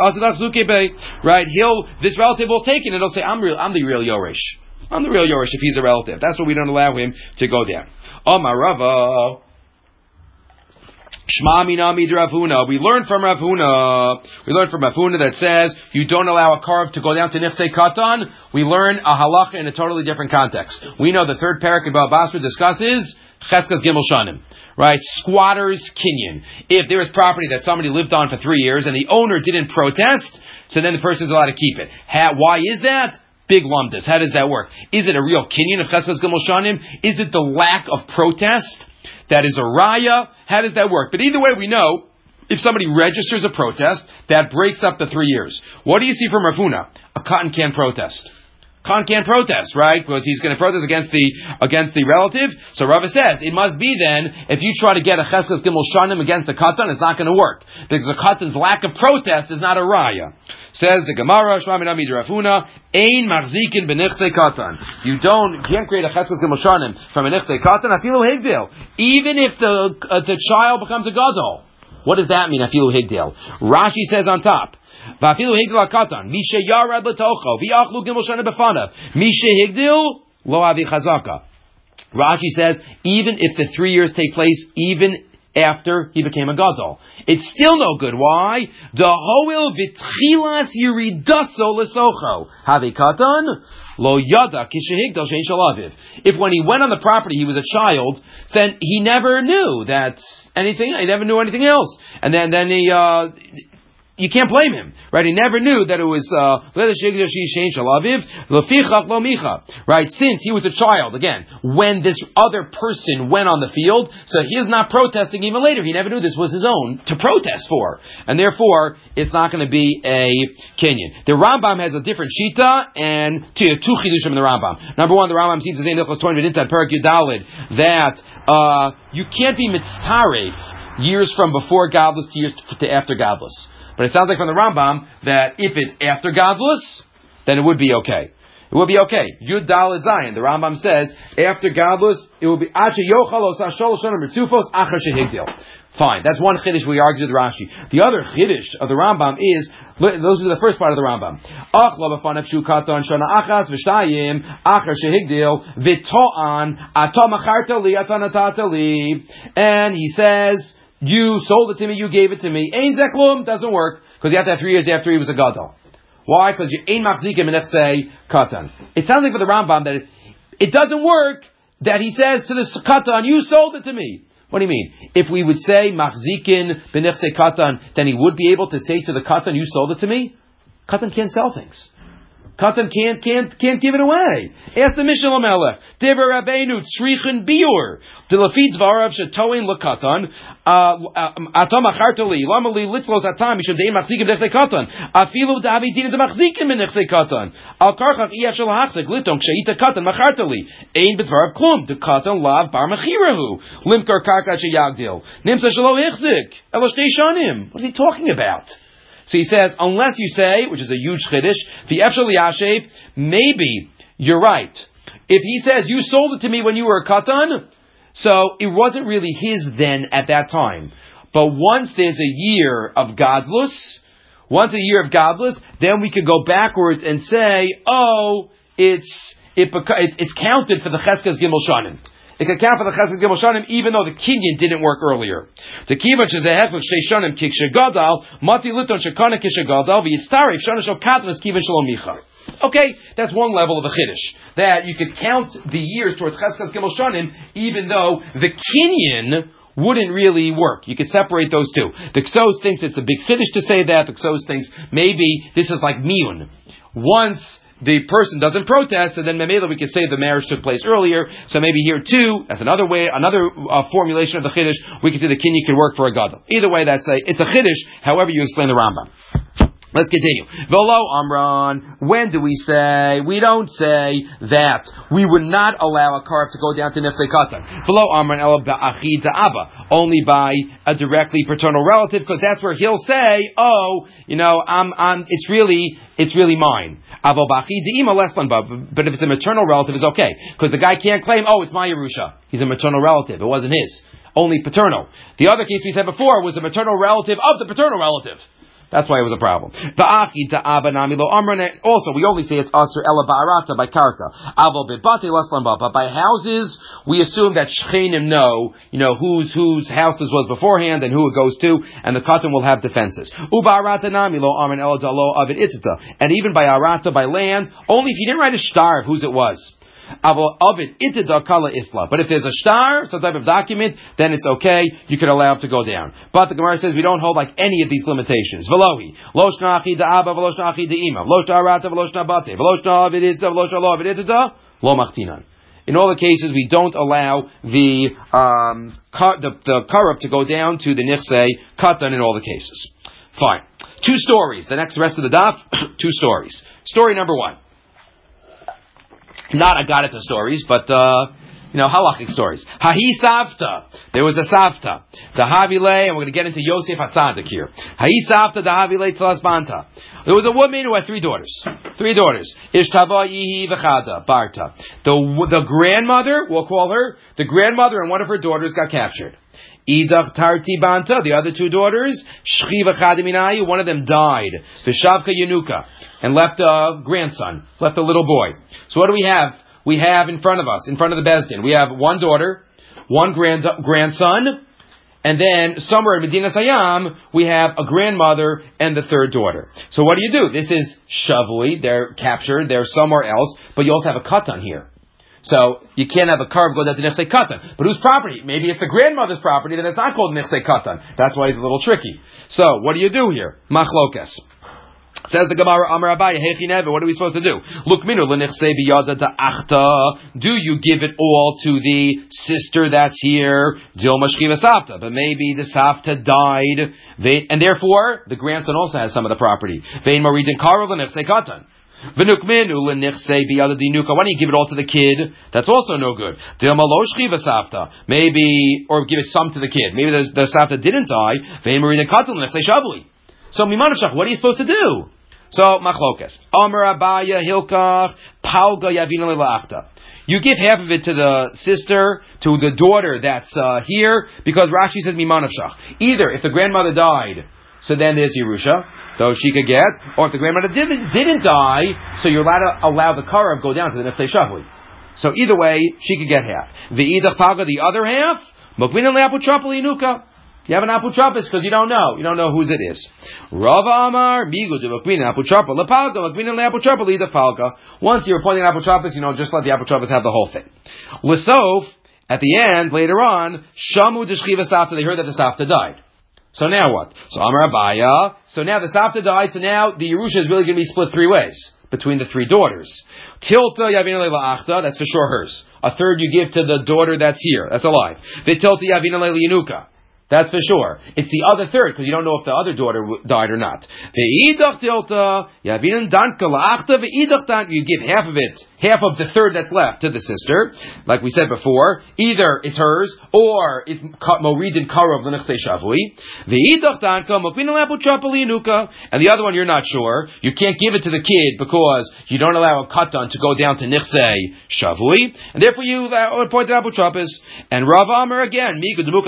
right? This relative will take it and he'll say, I'm the real Yoresh. I'm the real Yoresh if he's a relative. That's why we don't allow him to go down. Omar Rava. Shma minami Rav Huna. We learn from Rav Huna that says you don't allow a karv to go down to nefsei katan. We learn a halacha in a totally different context. We know the third parak in Bava Basra discusses Cheskas Gimel Shanim, right? Squatter's kinyan. If there is property that somebody lived on for 3 years and the owner didn't protest, so then the person's allowed to keep it. Why is that? Big lumdus. How does that work? Is it a real kinyan of Cheskas Gimel Shanim? Is it the lack of protest that is a raya? How does that work? But either way, we know if somebody registers a protest, that breaks up the 3 years. What do you see from Rav Huna? A katan can't protest. Khan can't protest, right? Because he's going to protest against the relative. So Rava says, it must be then, if you try to get a Cheskes Gimel Shanim against the Katan, it's not going to work. Because the Katan's lack of protest is not a Raya. Says the Gemara, Shmamin Amid Rafuna, Ein Machzikin B'Nichsei Katan. You can't create a Cheskes Gimel Shanim from a Nichsei Katan, Afilu Higdil. Even if the child becomes a Gadol. What does that mean, Afilu Higdil? Rashi says on top, V'afilu Higdil HaKatan, Mishe Yarad L'Tocho, V'yachlu Gimel Shanim B'Fanav, Mishe Higdil, Lo Avi Chazaka. Rashi says, even if the 3 years take place, even after he became a gadol, it's still no good. Why? Dahoil v'tchilas yiridaso lesocho have katan lo yada kishehigdal shein shalaviv. If when he went on the property he was a child, then he never knew that anything. He never knew anything else, and then he. You can't blame him, right? He never knew that it was right? Since he was a child, again, when this other person went on the field, so he is not protesting even later. He never knew this was his own to protest for, and therefore it's not going to be a kinyan. The Rambam has a different shita and two chidushim in the Rambam. Number one, the Rambam seems to say that you can't be mitzaref years from before godless to years to after godless. But it sounds like from the Rambam that if it's after godless, then it would be okay. It would be okay. Yud Daled Zayin. The Rambam says after godless, it will be Acha Yochalos Ashol Shonim Ritzufos Achar Shehigdil. Fine. That's one chiddush we argued with Rashi. The other chiddush of the Rambam is, those are the first part of the Rambam. Ach lo b'fanav shu katan shana achas v'shtayim achar shehigdil v'to'an atam acharta li atanatata li. And he says, you sold it to me, you gave it to me. Ein zeklum doesn't work because you have to have 3 years after he was a gadol. Why? Because you ein machzikim and say katan. It sounds like for the Rambam that it doesn't work that he says to the katan, you sold it to me. What do you mean? If we would say machzikin b'nechsei katan, then he would be able to say to the katan, you sold it to me. Katan can't sell things. Katan can't give it away. Ask the Mishnah Lamelech. Diver Rabbeinu tzrichen biur. Delafit zvarav shetoin lekatan. Atam achartali. Lamali litlos atam. Mishum deim machzikim b'nechsei katan. Afilu davi dina demachzikim b'nechsei katan. Al karchach iyach shel hachzik liton ksheita katan machartali. Ein b'dvarav klum. De katan lav bar mechirahu. Limkar karkat sheyagdil. Nimsa shelo hichzik. Elo shtei shanim. What is he talking about? So he says, unless you say, which is a huge chiddush, the efshel yashev, maybe you're right. If he says you sold it to me when you were a katan, so it wasn't really his then at that time. But once there's a year of godless, then we could go backwards and say, oh, it's counted for the cheskes gimel shanim. It could count for the Chesed Gimel Shanim even though the kinyan didn't work earlier. The kiva shezehech l'shtei shanim kik shegadal mati liton shekana kishegadal v'yitztarif shana shel katnas kiva shalom micha. Okay, that's one level of a chiddush that you could count the years towards Chesed Gimel Shanim even though the kinyan wouldn't really work. You could separate those two. The Ksos thinks it's a big chiddush to say that. The Ksos thinks maybe this is like miyun. Once the person doesn't protest, and then Memela we could say the marriage took place earlier. So maybe here too, that's another way, another formulation of the chiddush. We could say the kinyan could work for a gadol. Either way, it's a chiddush. However you explain the Rambam. Let's continue. V'lo amran. When do we say? We don't say that we would not allow a karf to go down to nefsei katan. V'lo amran ela ba'achid za'aba. Only by a directly paternal relative, because that's where he'll say, oh, it's really mine. But if it's a maternal relative, it's okay. Because the guy can't claim, oh, it's my Yerusha. He's a maternal relative. It wasn't his. Only paternal. The other case we said before was a maternal relative of the paternal relative. That's why it was a problem. Also, we only say it's Asr Ela Ba'arata by Karka. But by houses, we assume that Shchenim know whose house this was beforehand and who it goes to, and the Katan will have defenses. And even by Arata, by land, only if you didn't write a star of whose it was. But if there's a star, some type of document, then it's okay. You can allow it to go down. But the Gemara says we don't hold like any of these limitations. Velohi loshna achi da'aba veloshna achi da'ima veloshna arata veloshna bate veloshna avidita veloshna lo avidita lo machtinan. In all the cases, we don't allow the karup to go down to the nichsei katan in all the cases. Fine. 2 stories. The rest of the daf, 2 stories. Story number 1. Not Agadata stories, but halachic stories. Hahi Savta. There was a Savta. The Havile, and we're going to get into Yosef HaTzadik here. Hahi Savta, the Havile Tzlasbanta. There was a woman who had three daughters. Ishtava Yihi V'chada, Barta. The grandmother, we'll call her, the grandmother and one of her daughters got captured. Idach Tarti Banta, the other two daughters, Shchi V'chadaminayu, one of them died. V'shavka Yenuka, and left a grandson, left a little boy. So what do we have? We have in front of us, in front of the Bezdin, we have one daughter, one grandson, and then somewhere in Medina Sayam, we have a grandmother and the third daughter. So what do? This is Shavui, they're captured, they're somewhere else, but you also have a katan here. So you can't have a carb go down to Nechsei Katan. But whose property? Maybe it's the grandmother's property, then it's not called Nechsei Katan. That's why it's a little tricky. So what do here? Machlokes. Says the Gemara, Amar Abaye, Hechineve, what are we supposed to do? Look, minu l'nechsei biyada ta'achta. Do you give it all to the sister that's here? Dilma shchiva savta. But maybe the savta died, and therefore the grandson also has some of the property. Vein maridin karov l'nechsei katan. V'nukminu l'nechsei biyada dinuka. Why don't you give it all to the kid? That's also no good. Dilma lo shchiva savta. Maybe, or give it some to the kid. Maybe the savta didn't die. Vein maridin katan l'nechsei shavli. So mimanavshach, what are you supposed to do? So machlokas. Amar Abaya Hilkach Palga Yavina Lelachta. You give half of it to the sister, to the daughter that's here, because Rashi says mimanavshach. Either if the grandmother died, so then there's Yerusha, though she could get, or if the grandmother didn't die, so you're allowed to allow the karav go down to the nefsei shavli. So either way, she could get half. Ve'idach Palga, the other half, Mokvina Leapu Trapali Nuka. You have an Apu Trappis because you don't know. You don't know whose it is. Rava Amar, Migu de Vakvina Apu Trappa, Lepalka, Vakvina Le Apu Trappa, Lida Palka. Once you're appointing Apu Trappis, just let the Apu Trappis have the whole thing. Lisof, at the end, later on, Shamu de Shchiva Safta, they heard that the Safta died. So now what? So Amar Abaya, so now the Safta died, so now the Yerusha is really going to be split three ways between the three daughters. Tilta Yavina Le Achta, that's for sure hers. A third you give to the daughter that's here, that's alive. Vitilta Yavina Le Yanuka. That's for sure. It's the other third, because you don't know if the other daughter died or not. You give half of it, half of the third that's left to the sister, like we said before. Either it's hers, or it's Moridin Karov L'Nechsei Shavui. And the other one you're not sure. You can't give it to the kid because you don't allow a katan to go down to Nechsei Shavui. And therefore you appoint the Abu Trappis. And Rav Amar again, you put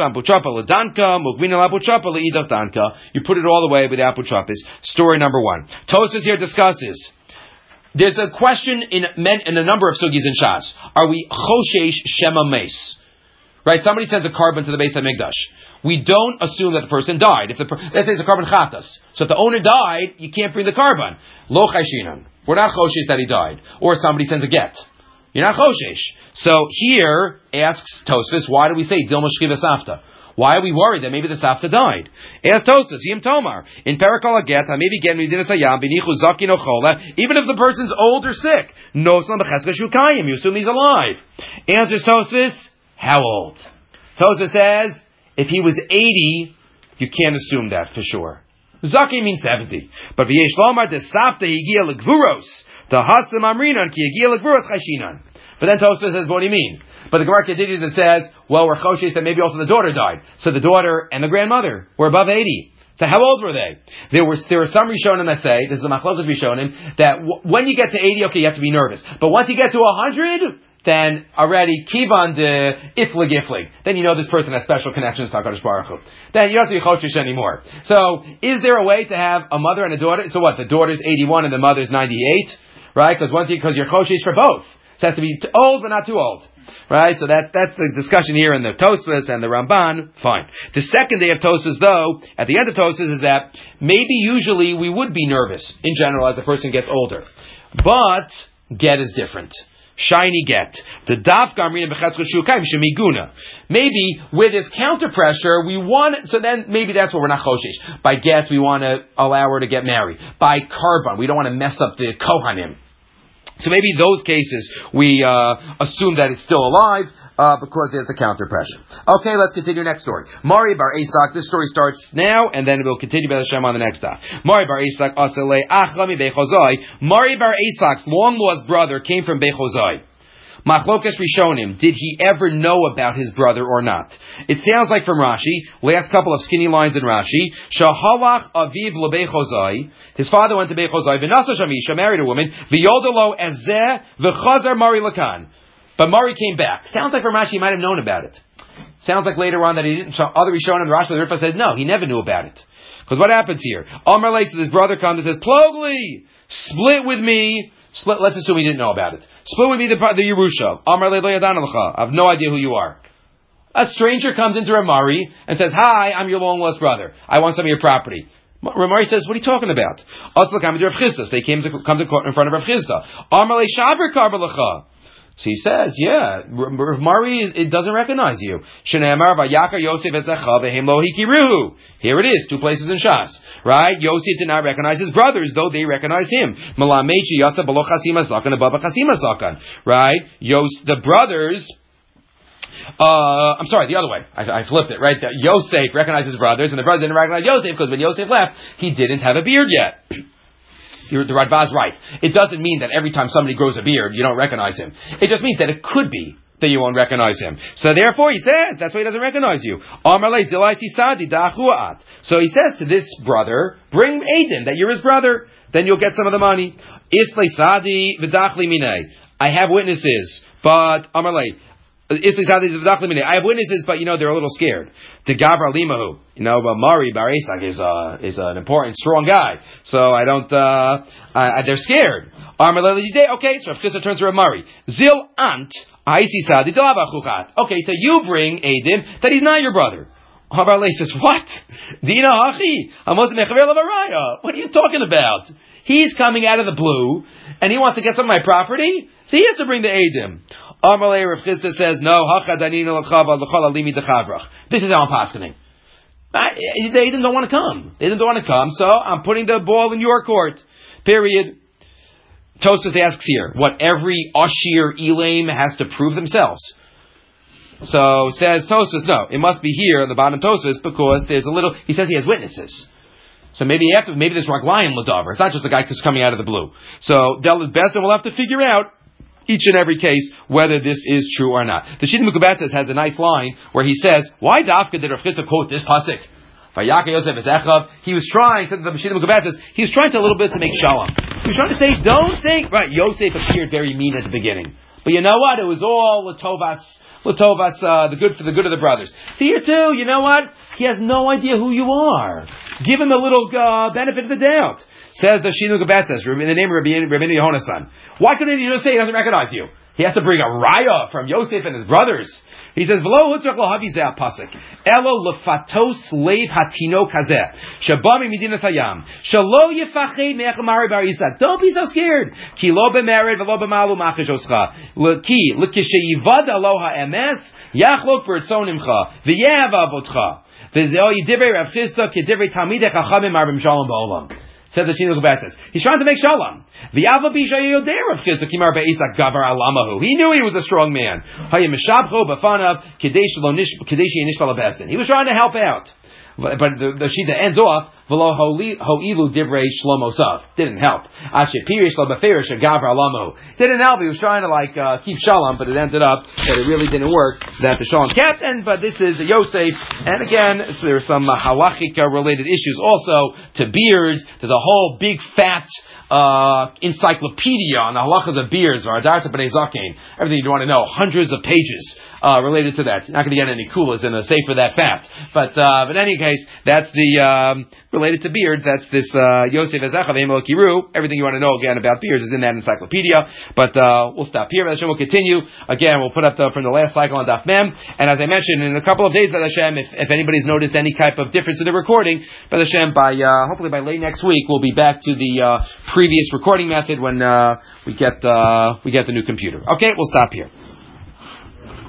it all the way with the Apu Trappis. Story number one. Tosfos here discusses. There's a question in a number of sugis in Shas. Are we choshesh shema meis? Right? Somebody sends a carbon to the Beis HaMikdash. We don't assume that the person died. Let's say it's a carbon chatas. So if the owner died, you can't bring the carbon. Lo chayshinan. We're not choshesh that he died. Or somebody sends a get. You're not choshesh. So here asks Tosfos, why do we say Dilma Shchiva Safta? Why are we worried that maybe the Safta died? Ask Tosfos, Yim Tomar. In Parakol Get, maybe get Medina Sayam, Binichu Zaki no Chola, even if the person's old or sick, no Son Becheska Shukayim, you assume he's alive. Answers Tosfos, how old? Tosfos says, if he was 80, you can't assume that for sure. Zaki means 70. But V'yesh Lomar, the Safta Higia Legvuros, the Hasam Amrinan, Ki Higia Legvuros Chashinan. But then Tosfos says, what do you mean? But the Gemara continues and says, well, we're choshesh that maybe also the daughter died. So the daughter and the grandmother were above 80. So how old were they? There were some Rishonim that say, this is a Machlokas Rishonim, that when you get to 80, okay, you have to be nervous. But once you get to 100, then already kivan de iflig. Then you know this person has special connections to HaKadosh Baruch Hu. Then you don't have to be choshesh anymore. So is there a way to have a mother and a daughter? So what? The daughter's 81 and the mother's 98, right? Because you're choshesh for both. So it has to be old but not too old. Right? So that's the discussion here in the Tosfos and the Ramban. Fine. The second day of Tosfos, though, at the end of Tosfos, is that maybe usually we would be nervous in general as the person gets older. But get is different. Shiny get. The daf gamrin b'chatzkot shukaim shemiguna. Maybe with this counter pressure, we want, so then maybe that's what we're not choshesh. By get, we want to allow her to get married. By carbon, we don't want to mess up the kohanim. So maybe in those cases we assume that it's still alive because there's the counter pressure. Okay, let's continue next story. Mari bar Esak. This story starts now, and then we'll continue by Hashem on the next day. Mari bar Esak asale achlami bechozai. Mari bar Esak's long lost brother came from Bechozai. Machlokes Rishonim, did he ever know about his brother or not? It sounds like from Rashi, last couple of skinny lines in Rashi, Shahalach Aviv Lebechozai, his father went to Bechozai, V'nasa Shamisha, married a woman, V'yodelo Ezeh, V'chazar Mari Lakan. But Mari came back. Sounds like from Rashi he might have known about it. Sounds like later on that he didn't. Other Rishonim and Rashi the Rifa said no, he never knew about it. Because what happens here? Amar Leis, his brother comes and says, Plogli, split with me. Let's assume he didn't know about it. Split with me the Yerusha. Amar Leis lo yadan lecha. I have no idea who you are. A stranger comes into Ramari and says, hi, I'm your long lost brother. I want some of your property. Ramari says, what are you talking about? They come to court in front of Rav Chisda. Amar Leis shaver karba lecha. So he says, yeah, Mari, it doesn't recognize you. Here it is, 2 places in Shas. Right? Yosef did not recognize his brothers, though they recognize him. Right? The brothers, I'm sorry, the other way. I flipped it, right? Yosef recognized his brothers, and the brothers didn't recognize Yosef, because when Yosef left, he didn't have a beard yet. The Radbaz right. It doesn't mean that every time somebody grows a beard, you don't recognize him. It just means that it could be that you won't recognize him. So therefore, he says, that's why he doesn't recognize you. So he says to this brother, bring Aiden, that you're his brother, then you'll get some of the money. I have witnesses, but I have witnesses, but they're a little scared. The Gabra Limahu, but Mari Bar Esak is an important, strong guy. So I don't. They're scared. Okay, so Rav Chisda turns to Rav Mari. Zil Ant Okay, so you bring Eidim that he's not your brother. Rav Lei says, what? Dina Hachi. What are you talking about? He's coming out of the blue, and he wants to get some of my property, so he has to bring the Eidim. Amalei Rav Chisda says, no, this is how I'm paskening. They don't want to come. They don't want to come, so I'm putting the ball in your court. Period. Tosfos asks here, what every Ashir Elaim has to prove themselves. So says Tosfos, no, it must be here on the bottom Tosfos, because there's a little, he says he has witnesses. So maybe there's Raglayim Ladavar. It's not just a guy who's coming out of the blue. So Delit Bezdin will have to figure out each and every case whether this is true or not. The Shita Mukabetzes has a nice line where he says, why Dafka did Rav Chisda quote this pasuk? He was trying, said the Shita Mukabetzes, he was trying to a little bit to make shalom. He was trying to say, don't think, right, Yosef appeared very mean at the beginning. But you know what? It was all Latovas, the good for the good of the brothers. See here too, you know what? He has no idea who you are. Give him a little benefit of the doubt. Says the Shita Mukabetzes, in the name of Rabbeinu Yehonasan. Why couldn't he just say he doesn't recognize you? He has to bring a raya from Yosef and his brothers. He says, "V'lo hutzrak lo havi zeh pasuk, elo lefatos leiv hatino kazeh, shabami medinas hayam, shalo yifached me'achamari bar Yisak." Don't be so scared. Ki lo b'mered v'lo b'malu machashoscha. Ki l'kisheyivad alo ha'emes yachlok b'rtzonimcha v'yehav avotcha. V'zeo yidivrei Rav Chisda k'divrei talmidei chachamim arbim shalom ba'olam. Said the Shita Mukabetzes. He's trying to make shalom. He knew he was a strong man. He was trying to help out. But the Shita ends off, didn't help. Didn't help. He was trying to keep shalom, but it ended up that it really didn't work, that the shalom kept. But this is Yosef, and again, so there are some halachic related issues also to beards. There's a whole big fat encyclopedia on the halachas of beards, or Adarta B'nai Zakein. Everything you want to know, hundreds of pages related to that. You're not going to get any coolers in a safe for that fat. But in any case, that's the related to beards. That's this Yosef Ezechav Emel Kiru. Everything you want to know again about beards is in that encyclopedia. But we'll stop here. Hashem will continue. Again, we'll put up from the last cycle on Daf Mem. And as I mentioned, in a couple of days, Hashem, if anybody's noticed any type of difference in the recording, Hashem, hopefully by late next week, we'll be back to the previous recording method when we get the new computer. Okay, we'll stop here.